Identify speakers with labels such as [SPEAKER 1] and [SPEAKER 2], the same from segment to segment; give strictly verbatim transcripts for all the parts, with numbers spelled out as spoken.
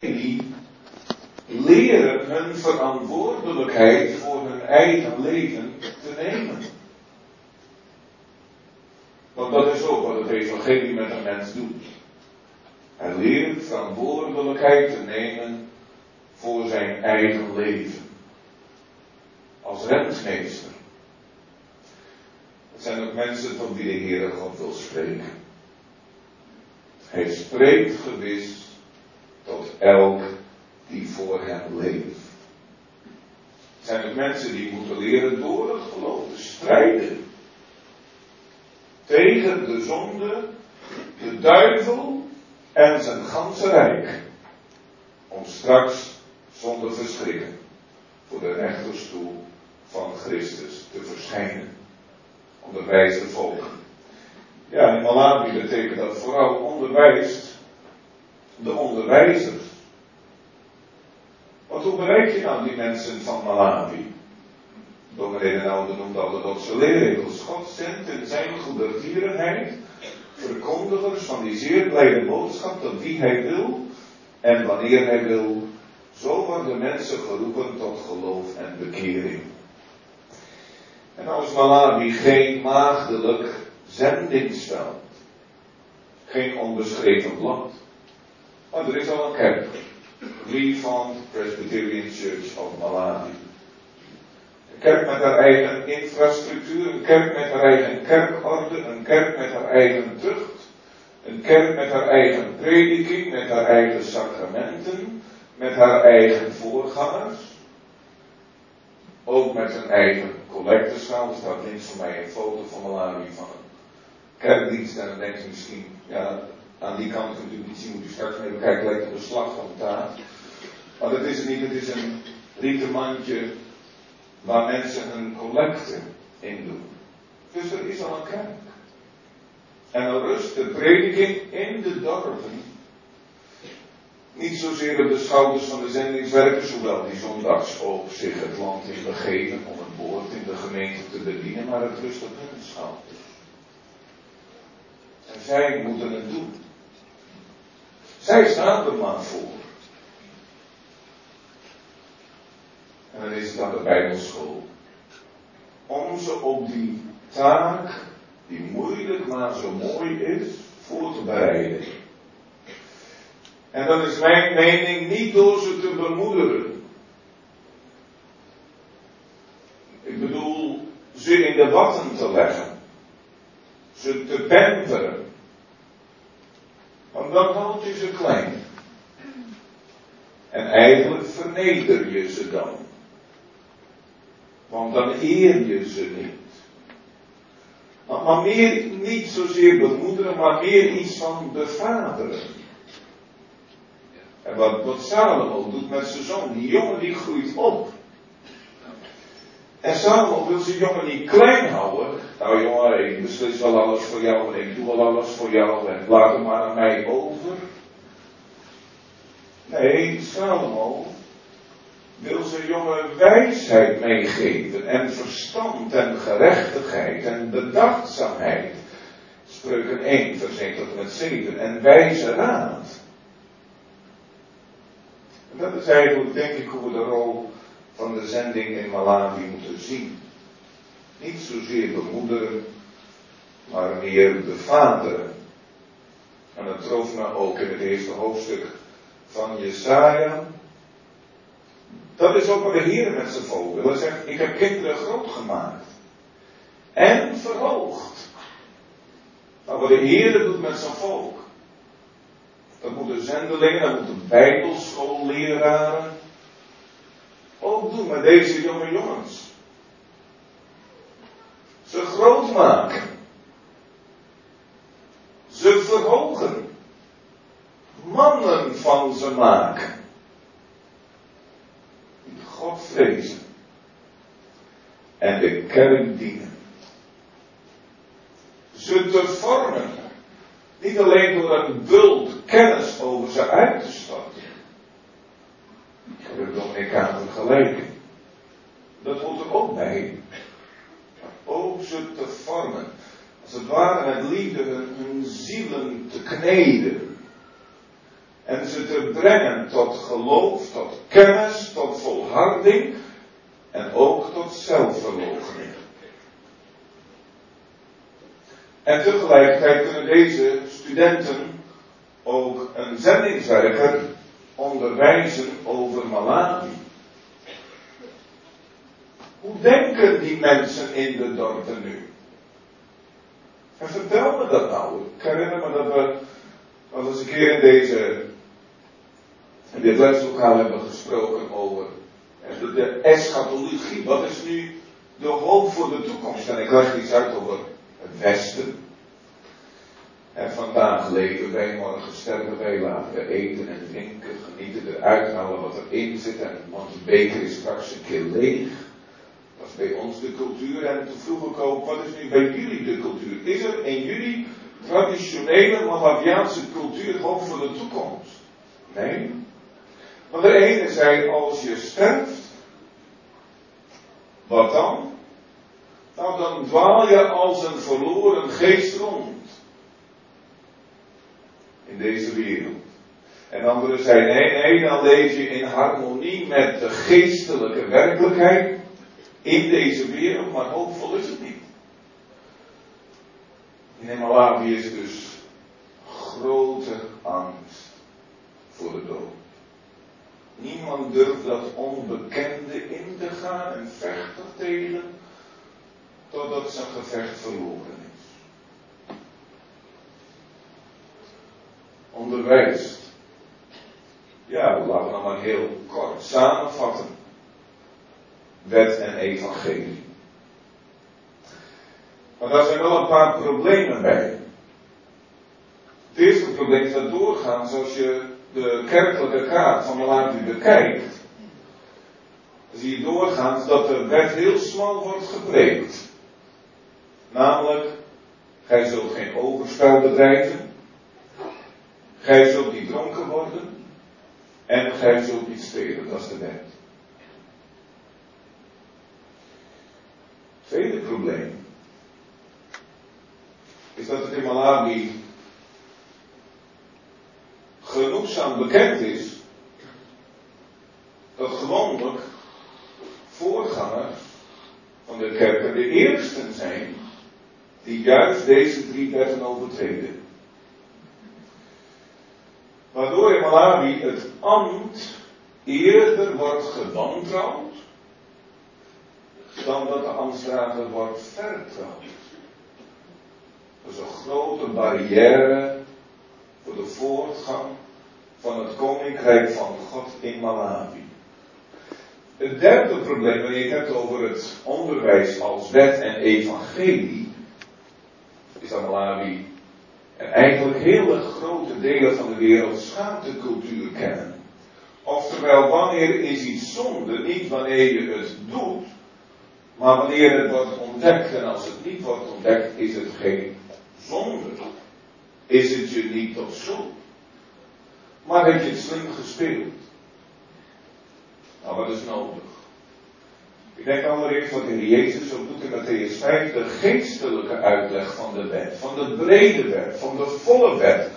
[SPEAKER 1] die leren hun verantwoordelijkheid voor hun eigen leven te nemen. Want dat is ook wat het evangelie met een mens doet. Hij leert verantwoordelijkheid te nemen voor zijn eigen leven. Als rentmeester. Het zijn ook mensen tot wie de Heere God wil spreken. Hij spreekt gewis tot elk die voor hem leeft. Het zijn ook mensen die moeten leren door het geloof te strijden. Tegen de zonde, de duivel en zijn ganse rijk. Om straks zonder verschrikken voor de rechterstoel van Christus te verschijnen. Onderwijs de volken. Ja, in Malawi betekent dat vooral onderwijst de onderwijzers. Want hoe bereik je nou die mensen van Malawi? Dominee de Oude noemt al de Dotse leerregels. God zendt in zijn goedertierenheid verkondigers van die zeer blijde boodschap tot wie hij wil en wanneer hij wil. Zo worden mensen geroepen tot geloof en bekering. En nou is Malawi geen maagdelijk zendingsveld. Geen onbeschreven blad. Maar er is al een kerk. Reformed Presbyterian Church of Malawi. Een kerk met haar eigen infrastructuur, een kerk met haar eigen kerkorde, een kerk met haar eigen tucht, een kerk met haar eigen prediking, met haar eigen sacramenten, met haar eigen voorgangers. Ook met een eigen collecteschaal. Er staat links van mij een foto van Malawi van een kerkdienst. En dan denkt u misschien, ja, aan die kant kunt u niet zien, moet u straks mee bekijken, lijkt op een slag van de taart. Maar dat is het niet, het is een rieten mandje waar mensen hun collecte in doen. Dus er is al een kerk. En dan rust de prediking in de dorpen. Niet zozeer op de schouders van de zendingswerkers, hoewel die zondags ook zich het land in begeven om het woord in de gemeente te bedienen, maar het rust op hun schouders. En zij moeten het doen. Zij staan er maar voor. En dan is het aan de Bijbelschool om ze op die taak, die moeilijk maar zo mooi is, voor te bereiden. En dat is mijn mening niet door ze te bemoedigen. Ik bedoel, ze in de watten te leggen. Ze te pamperen. Want dan houd je ze klein. En eigenlijk verneder je ze dan. Want dan eer je ze niet. Maar, maar meer, niet zozeer bemoederen, maar meer iets van bevaderen. En wat, wat Salomo doet met zijn zoon, die jongen die groeit op. En Salomo wil zijn jongen niet klein houden. Nou jongen, ik beslis wel alles voor jou en ik doe wel alles voor jou en laat hem maar aan mij over. Nee, Salomo wil zijn jongen wijsheid meegeven en verstand en gerechtigheid en bedachtzaamheid. Spreuken één, vers één tot en met zeven. En wijze raad. En dat is eigenlijk, denk ik, hoe we de rol van de zending in Malawi moeten zien. Niet zozeer bemoederen, maar meer bevaderen. En dat trof me ook in het eerste hoofdstuk van Jesaja. Dat is ook wat de Heer met zijn volk wil. Hij zegt, ik heb kinderen groot gemaakt. En verhoogd. Nou, wat de Heer doet met zijn volk. Dat moeten zendelingen, dat moeten bijbelschoolleraren ook doen met deze jonge jongens. Ze groot maken. Ze verhogen. Mannen van ze maken. Die God vrezen. En de kerk dienen. Ze te vormen. Niet alleen door een bult kennis over ze uit te storten. Ik heb het Dominicanen gelijk. Dat hoort er ook bij. Maar ook ze te vormen. Als het ware met liefde hun, hun zielen te kneden. En En ze te brengen tot geloof, tot kennis, tot volharding en ook tot zelfverloochening. En tegelijkertijd kunnen deze studenten ook een zendingswerker onderwijzen over Malawi. Hoe denken die mensen in de dorpen nu? En vertel me dat nou. Ik herinner me dat we al eens een keer in deze, in dit leslokaal hebben gesproken over de, de eschatologie. Wat is nu de hoop voor de toekomst? En ik leg iets uit over het Westen. En vandaag leven wij, morgen sterven wij, laten we eten en drinken, genieten eruit, halen wat erin zit. En onze beker is straks een keer leeg. Dat is bij ons de cultuur. En toen vroeg ik ook, wat is nu bij jullie de cultuur? Is er in jullie traditionele Malawiaanse cultuur hoop voor de toekomst? Nee. Want de ene zei, als je sterft, wat dan? Nou, dan dwaal je als een verloren geest rond. In deze wereld. En anderen zei, nee, nee, dan leef je in harmonie met de geestelijke werkelijkheid in deze wereld, maar hoopvol is het niet. In Malawi is dus grote angst voor de dood. Niemand durft dat onbekende in te gaan en vecht er tegen, totdat zijn gevecht verloren is. Onderwijst. Ja, laten we nog maar heel kort samenvatten. Wet en evangelie. Maar daar zijn wel een paar problemen bij. Het eerste probleem is dat doorgaans, als je de kerkelijke kaart van Malawi bekijkt, dan zie je doorgaans dat de wet heel smal wordt gepreekt. Namelijk, gij zult geen overspel bedrijven, gij zult niet dronken worden en gij zult niet stelen, dat is de wet. Tweede probleem is dat het in Malawi genoegzaam bekend is dat gewoonlijk voorgangers van de kerken de eersten zijn die juist deze drie wetten overtreden. Waardoor in Malawi het ambt eerder wordt gewantrouwd dan dat de ambtsdrager wordt vertrouwd. Dat is een grote barrière voor de voortgang van het koninkrijk van God in Malawi. Het derde probleem, wanneer je het hebt over het onderwijs als wet en evangelie, is dat Malawi en eigenlijk hele grote delen van de wereld schaamtecultuur kennen. Oftewel, wanneer is iets zonde, niet wanneer je het doet, maar wanneer het wordt ontdekt. En als het niet wordt ontdekt, is het geen zonde. Is het je niet tot schuld. Maar heb je het slim gespeeld? Nou, wat is nodig? Ik denk allereerst wat de Heer Jezus ook doet in Mattheüs vijf, de geestelijke uitleg van de wet, van de brede wet, van de volle wet.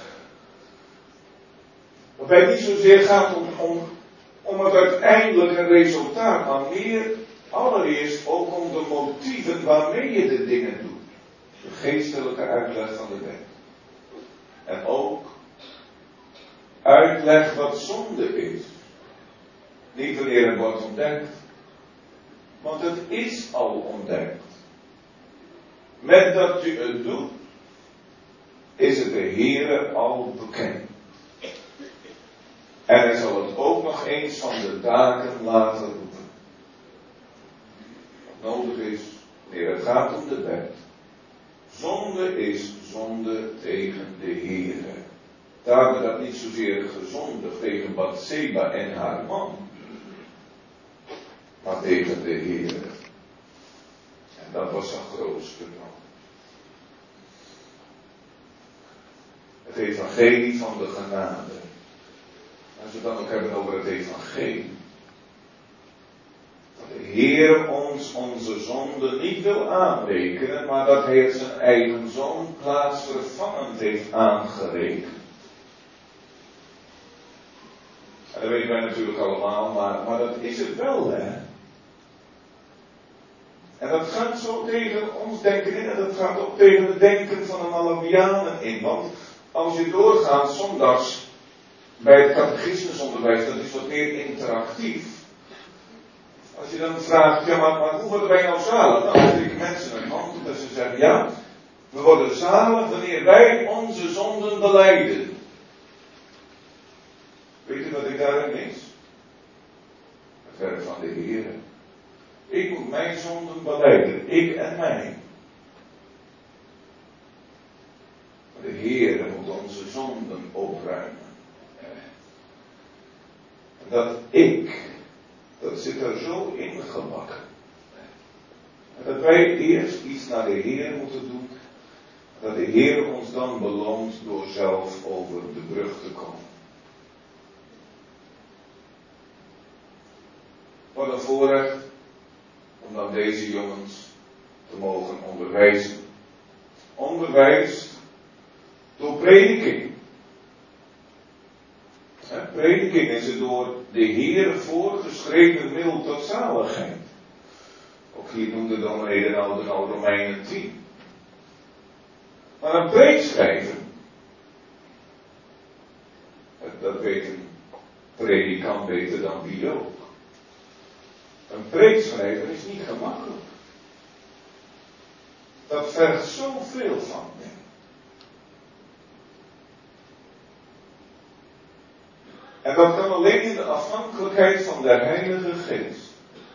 [SPEAKER 1] Waarbij het niet zozeer gaat om, om, om het uiteindelijke resultaat, maar meer allereerst ook om de motieven waarmee je de dingen doet. De geestelijke uitleg van de wet. En ook uitleg wat zonde is. Niet wanneer het wordt ontdekt. Want het is al ontdekt. Met dat je het doet, is het de Heere al bekend. En hij zal het ook nog eens van de daken laten roepen. Wat nodig is, wanneer het gaat om de wet. Zonde is zonde tegen de Heere. Daar werd dat niet zozeer gezondigd tegen Batseba en haar man. Maar tegen de Heere. En dat was zijn grootste plan. Het evangelie van de genade. Als we het dan ook hebben over het evangelie. Dat de Heer ons onze zonde niet wil aanrekenen, maar dat Hij het zijn eigen zoon plaatsvervangend heeft aangerekend. En dat weten wij natuurlijk allemaal, maar, maar dat is het wel, hè. En dat gaat zo tegen ons denken in, en dat gaat ook tegen het denken van de Malawianen in. Want als je doorgaat zondags bij het catechismusonderwijs, dat is wat meer interactief. Als je dan vraagt, ja maar, maar hoe worden wij nou zalig? Nou, dan steken mensen een hand op en ze zeggen, ja, we worden zalig wanneer wij onze zonden belijden. Weet je wat ik daarin mis? Het werk van de Heer. Ik moet mijn zonden belijden, ik en mij. Maar de Heer moet onze zonden opruimen. En dat ik, dat zit er zo ingebakken. En dat wij eerst iets naar de Heer moeten doen. Dat de Heer ons dan beloont door zelf over de brug te komen. Wat een voorrecht om dan deze jongens te mogen onderwijzen. Onderwijs door prediking. He, prediking is het door de Heer voorgeschreven middel tot zaligheid. Ook hier noemde dan reden nou de oude Romeinen tien. Maar een preek schrijven, dat weet een predikant beter dan wie ook. Een preek schrijven is niet gemakkelijk. Dat vergt zoveel van je. En dat kan alleen in de afhankelijkheid van de Heilige Geest.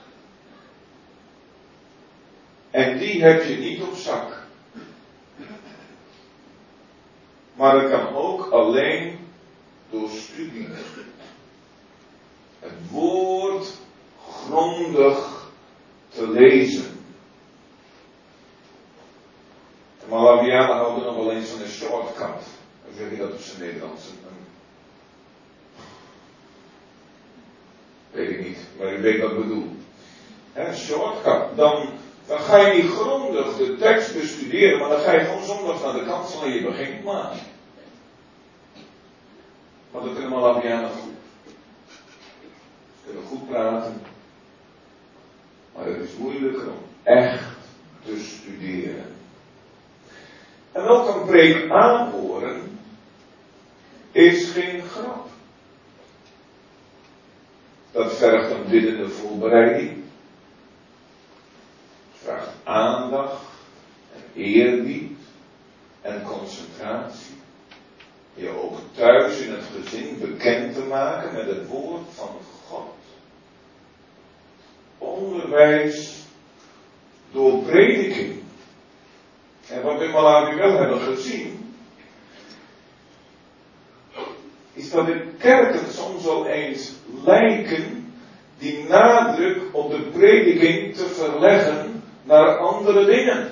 [SPEAKER 1] En die heb je niet op zak. Maar het kan ook alleen door studie. Het woord grondig te lezen. De Malawianen houden nog wel eens van een shortcut. Hoe zeg je dat op zijn Nederlands? Een, weet ik niet, maar u weet wat ik bedoel. Een shortcut. Dan, dan ga je niet grondig de tekst bestuderen, maar dan ga je gewoon zondag naar de kansel en je begint maar. Want dat kunnen Malawianen goed. Ze kunnen goed praten. Maar het is moeilijker om echt te studeren. En ook een preek aanhoren is geen grap. Dat vergt een biddende voorbereiding. Het vraagt aandacht en eerbied en concentratie. Je ook thuis in het gezin bekend te maken met het woord van God. Onderwijs door prediking. En wat we in Malawi wel hebben gezien, is dat de kerken soms wel eens lijken die nadruk op de prediking te verleggen naar andere dingen.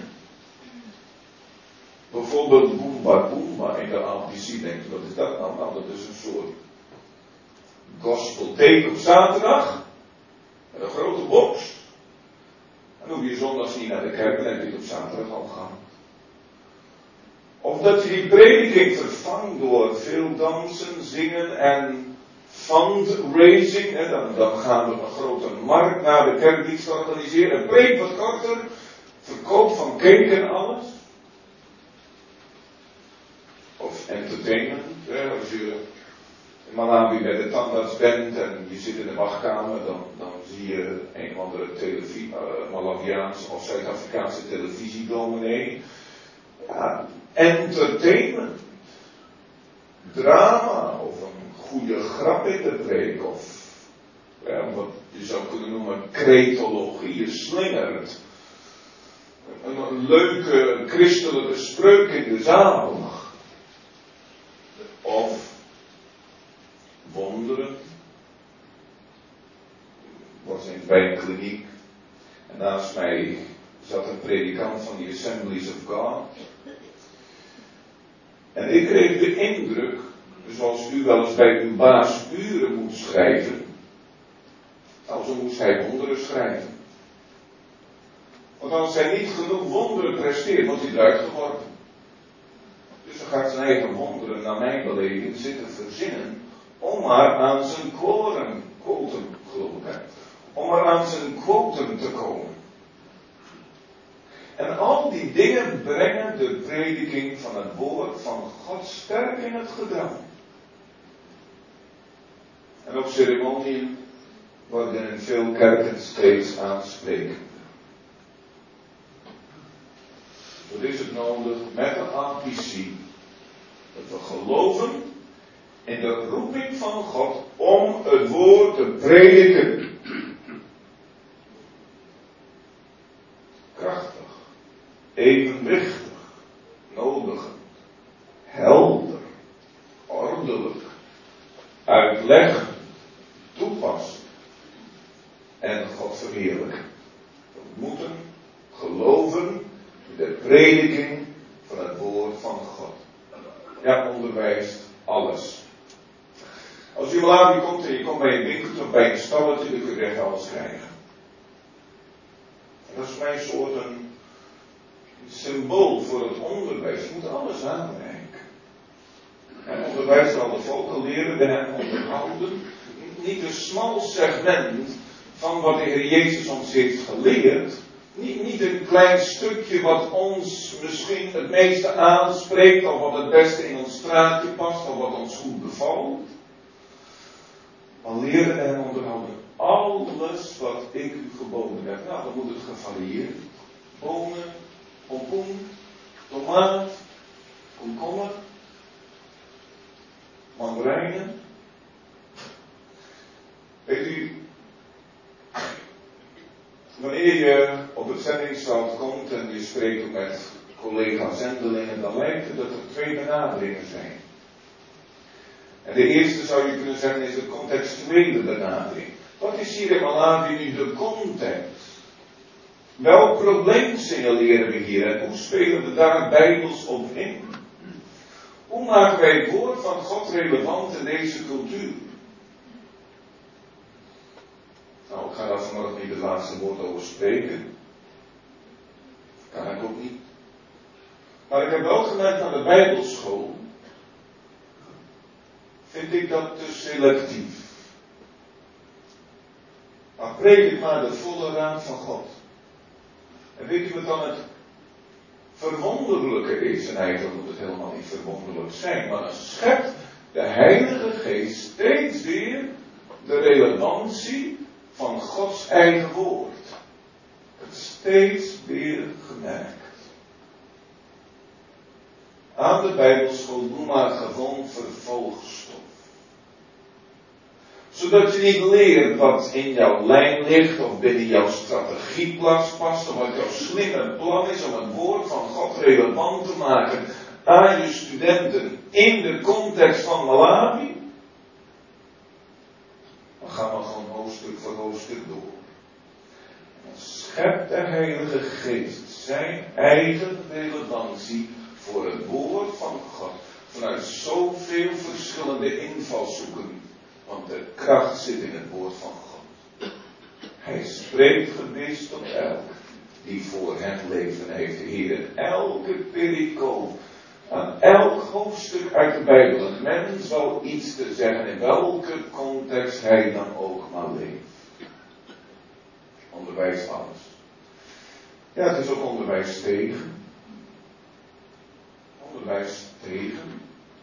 [SPEAKER 1] Bijvoorbeeld Boomba Boomba in de A B C, denkt u, wat is dat nou? Nou, dat is een soort gospeltheek op zaterdag, met een grote box. En dan hoef je zondags niet naar de kerk, dan heb je het op zaterdag al gehad. Of dat je die prediking vervangt door veel dansen, zingen en fundraising. Hè, dan, dan gaan we een grote markt naar de kerkdienst organiseren. Een preek wat korter, verkoop van cake en alles. Of entertainment. Hè, als je in Malawi bij de tandarts bent en je zit in de wachtkamer, dan, dan zie je een of andere televisie, uh, Malawiaanse of Zuid-Afrikaanse televisiedominee. Ja, entertainment. Drama of een goede grap in de preek of ja, wat je zou kunnen noemen cretologie, je slingert. Een, een leuke christelijke spreuk in de zaal. Of wonderen. Ik was in bij een kliniek en naast mij zat een predikant van de Assemblies of God. En ik kreeg de indruk, zoals u wel eens bij uw baas uren moet schrijven, nou zo moest hij wonderen schrijven. Want als hij niet genoeg wonderen presteert, wordt hij eruit geworpen. Dus dan gaat zijn eigen wonderen naar mijn beleving zitten verzinnen om maar aan zijn quorum, quotum, geloof ik, hè? Om maar aan zijn quotum te komen. En al die dingen brengen de prediking van het woord van God sterk in het gedrang. En op ceremoniën worden in veel kerken steeds aansprekender. Wat is het nodig met de ambitie dat we geloven in de roeping van God om het woord te prediken. Krachtig, evenwichtig, nodigend, helder, ordelijk, uitleggend, toepassend en God verheerlijken. We moeten geloven in de prediking van het woord van God. Ja, onderwijst alles. Als je Malawi komt en je komt bij een winkeltje of bij een stalletje, dan kun je echt alles krijgen. En dat is mijn soort een symbool voor het onderwijs. Je moet alles aanreiken. En onderwijs zal de volken leren bij hen onderhouden. Niet een smal segment van wat de Heer Jezus ons heeft geleerd. Niet, niet een klein stukje wat ons misschien het meeste aanspreekt, of wat het beste in ons straatje past, of wat ons goed bevalt. Maar leren en onderhouden alles wat ik u geboden heb. Nou, dan moet het gevarieerd. Bonen, pompoen, tomaat, komkommer, mandarijnen. Weet u, wanneer je op het zendingsveld komt en je spreekt ook met collega-zendelingen, dan lijkt het dat er twee benaderingen zijn. En de eerste zou je kunnen zeggen is de contextuele benadering. Wat is hier in Malawi nu de context? Welk probleem signaleren we hier en hoe spelen we daar bijbels op in? Hoe maken wij het woord van God relevant in deze cultuur? Nou, ik ga daar vanmorgen niet het laatste woord over spreken. Kan ik ook niet. Maar ik heb wel gemerkt aan de Bijbelschool, vind ik dat te selectief. Maar predik maar de volle raad van God. En weet u wat dan het verwonderlijke is? En eigenlijk moet het helemaal niet verwonderlijk zijn, maar dan schept de Heilige Geest steeds weer de relevantie van Gods eigen woord. Het steeds weer gemerkt. Aan de Bijbelschool doe maar gewoon vervolgstof. Zodat je niet leert wat in jouw lijn ligt of binnen jouw strategieplas past of wat jouw slimme plan is om het woord van God relevant te maken aan je studenten in de context van Malawi. Dan gaan we gewoon hoofdstuk voor hoofdstuk door. Dan schept de Heilige Geest zijn eigen relevantie voor het woord van God vanuit zoveel verschillende invalshoeken. Want de kracht zit in het woord van God. Hij spreekt gewis tot elk die voor hem leven heeft. De Heer in elke pericoop, aan elk hoofdstuk uit de Bijbel. Een mens zal iets te zeggen in welke context hij dan ook maar leeft. Onderwijs alles. Ja, het is ook onderwijs tegen. Onderwijs tegen.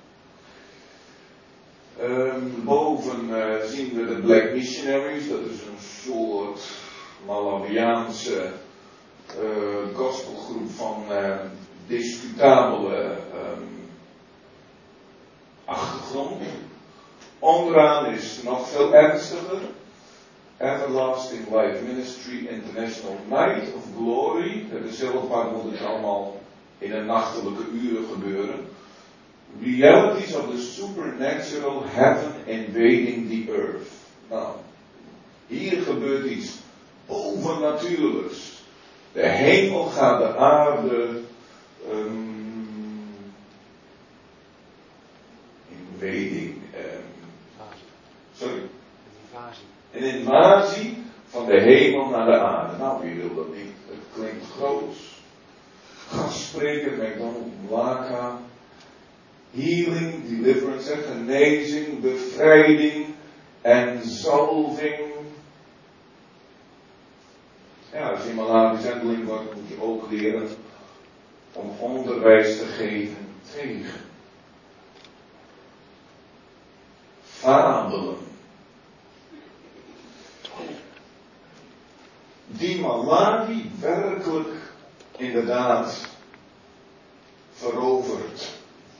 [SPEAKER 1] Um, boven uh, zien we de Black Missionaries, dat is een soort Malawiaanse uh, gospelgroep van uh, discutabele um, achtergrond. Onderaan is nog veel ernstiger. Everlasting Life Ministry International Night of Glory. Dat is heel apart, moet het allemaal in een nachtelijke uren gebeuren. Realities of the supernatural heaven invading the earth. Nou, hier gebeurt iets bovennatuurlijks. De hemel gaat de aarde um, invading. Um, sorry? Een invasie van de hemel naar de aarde. Nou, wie wil dat niet? Het klinkt groots. Gastspreker, McDonald Mlaka. Healing, deliverance, genezing, bevrijding en zalving. Ja, als je Malawi zendeling wordt, moet je ook leren om onderwijs te geven tegen fabelen. Die Malawi werkelijk inderdaad verovert.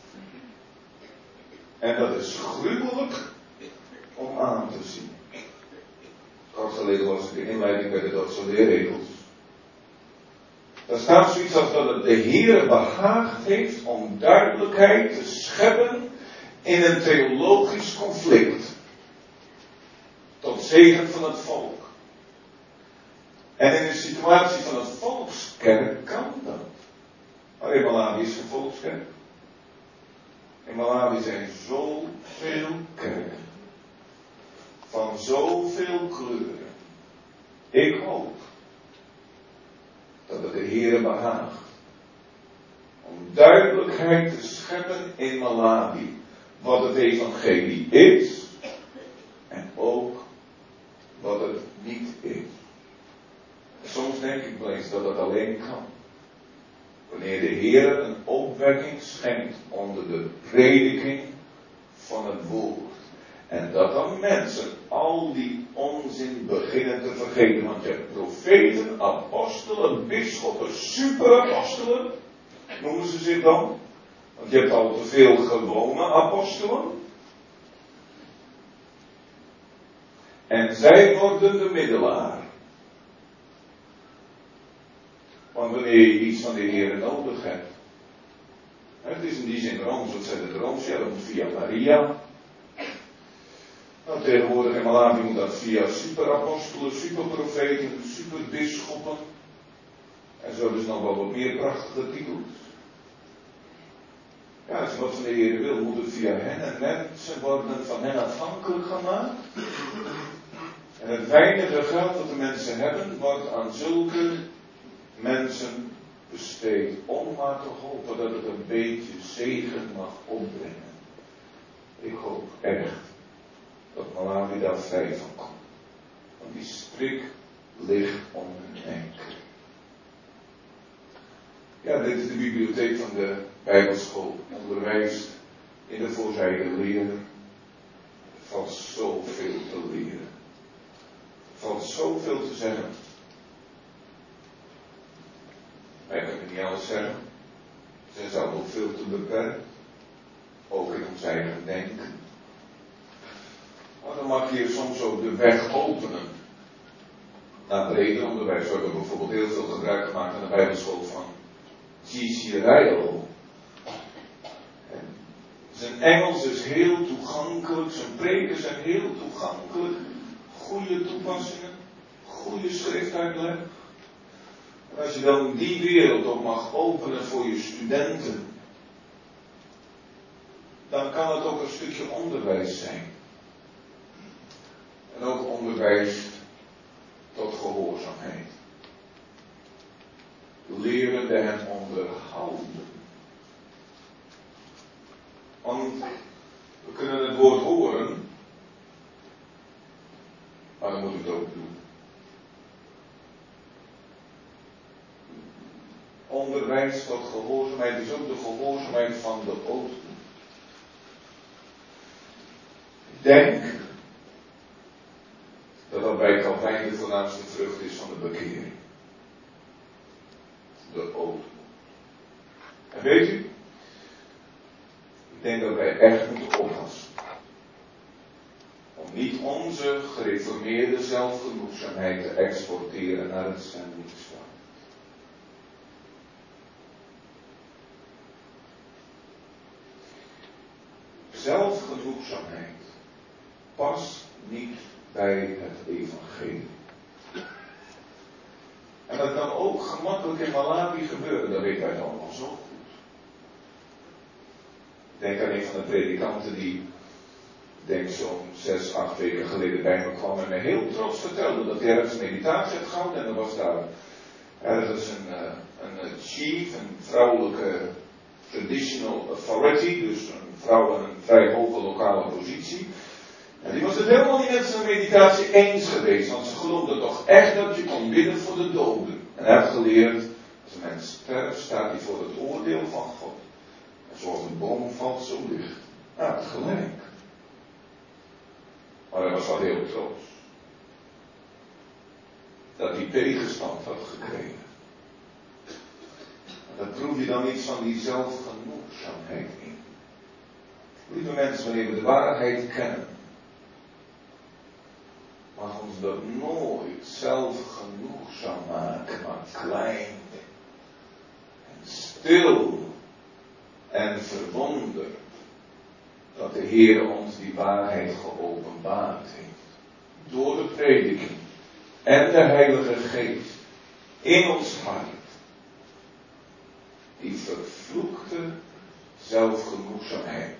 [SPEAKER 1] En dat is gruwelijk om aan te zien. Kort geleden was de inleiding bij de Duitse leerregels. Daar staat zoiets als dat het de Heer behaagd heeft om duidelijkheid te scheppen in een theologisch conflict. Tot zegen van het volk. En in een situatie van het volkskerk kan dat. Maar in Malawi is geen volkskerk. In Malawi zijn zoveel kerken. Van zoveel kleuren. Ik hoop dat het de Heere behaagt om duidelijkheid te scheppen in Malawi wat het evangelie is en ook wat het niet is. Soms denk ik wel eens dat het alleen kan wanneer de Heer een opwekking schenkt onder de prediking van het woord. En dat dan mensen al die onzin beginnen te vergeten. Want je hebt profeten, apostelen, bisschoppen, superapostelen. Noemen ze zich dan. Want je hebt al te veel gewone apostelen. En zij worden de middelaar. Want wanneer je iets van de Heer nodig hebt. Het is in die zin rooms, wat zijn de rooms? Ja, dat moet via Maria. Nou, tegenwoordig in Malawi moet dat via superapostelen, superprofeten, superbisschoppen. En zo dus nog wel wat meer prachtige titels. Ja, als je wat van de Heer wil, moet het via hen en mensen worden van hen afhankelijk gemaakt. En het weinige geld dat de mensen hebben, wordt aan zulke mensen besteed. Om maar te hopen dat het een beetje zegen mag opbrengen. Ik hoop echt dat Malawi daar vrij van komt. Want die strik ligt om hun enkel. Ja, dit is de bibliotheek van de Bijbelschool. Onderwijst in de voorzijde leren. Er valt zoveel te leren. Er valt zoveel te zeggen. Wij kunnen niet alles zeggen. Ze zou ook veel te beperkt. Ook in ons eigen denken. Maar dan mag je soms ook de weg openen. Naar breder onderwijs. We hebben bijvoorbeeld heel veel gebruik gemaakt aan de Bijbelschool van G C Ryle. Zijn Engels is heel toegankelijk. Zijn preken zijn heel toegankelijk. Goede toepassingen. Goede schriftuitleg. En als je dan die wereld ook mag openen voor je studenten. Dan kan het ook een stukje onderwijs zijn. En ook onderwijs tot gehoorzaamheid. Lerende hem onderhouden. Want we kunnen het woord horen, maar dan moet het ook doen. Onderwijs tot gehoorzaamheid is ook de gehoorzaamheid van de ootmoed. Ik denk dat dat bij Calvijn de voornaamste vrucht is van de bekering. De ootmoed. En weet u, ik denk dat wij echt moeten oppassen. Om niet onze gereformeerde zelfgenoegzaamheid te exporteren naar het zendingsveld. Zelfgenoegzaamheid past niet bij het evangelie. En dat kan ook gemakkelijk in Malawi gebeuren, dat weten wij allemaal zo goed. Ik denk aan een van de predikanten die, ik denk zo'n zes, acht weken geleden bij me kwam en me heel trots vertelde dat hij ergens meditatie had gehad en er was daar ergens een, een chief, een vrouwelijke traditional authority, dus een vrouw in een vrij hoge lokale positie. En die was het helemaal niet met zijn meditatie eens geweest, want ze geloofde toch echt dat je kon bidden voor de doden. En hij had geleerd, als een mens sterft, staat hij voor het oordeel van God. En zoals een boom valt, zo licht. Nou, het gelijk. Maar hij was wel heel trots. Dat hij tegenstand had gekregen. Dat proef je dan iets van die zelfgenoegzaamheid in. Lieve mensen, wanneer we de waarheid kennen, mag ons dat nooit zelfgenoegzaam maken, maar klein en stil en verwonderd dat de Heer ons die waarheid geopenbaard heeft. Door de prediking en de Heilige Geest in ons hart. Die vervloekte zelfgenoegzaamheid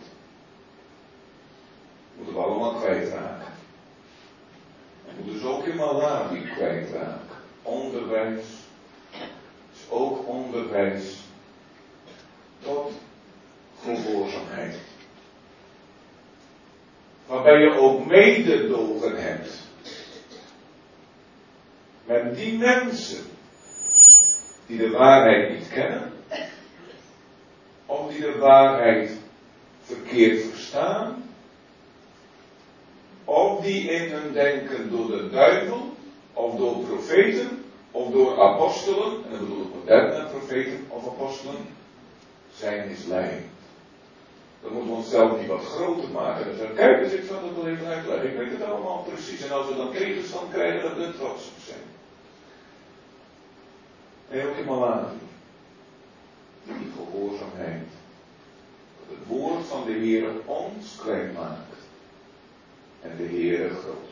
[SPEAKER 1] moeten we allemaal kwijtraken. En moeten dus ook in Malawi kwijtraken. Onderwijs is ook onderwijs tot gehoorzaamheid. Waarbij je ook mededogen hebt met die mensen die de waarheid niet kennen, of die de waarheid verkeerd verstaan, of die in hun denken door de duivel, of door profeten, of door apostelen, en dan bedoel ik moderne profeten of apostelen, zijn misleid. Dan moeten we onszelf niet wat groter maken. Dan zeggen we, kijk eens, ik zal het wel even uitleggen. Ik weet het allemaal precies. En als we dan tegenstand krijgen, dat we er trots op zijn. En ook in Malawi. Die gehoorzaamheid. Dat het woord van de Heere ons klein maakt. En de Heere groot.